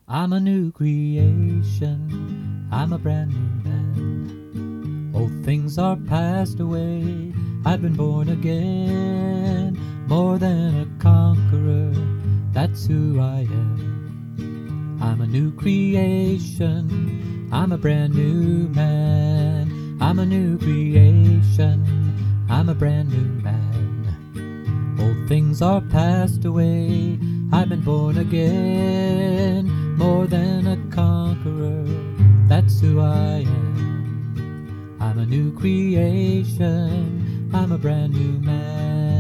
I'm a new creation, I'm a brand new man. Old things are passed away, I've been born again. More than a conqueror, that's who I am. I'm a new creation, I'm a brand new man. I'm a new creation, I'm a brand new man. Old things are passed away, I've been born again. More than a conqueror, that's who I am. I'm a new creation, I'm a brand new man.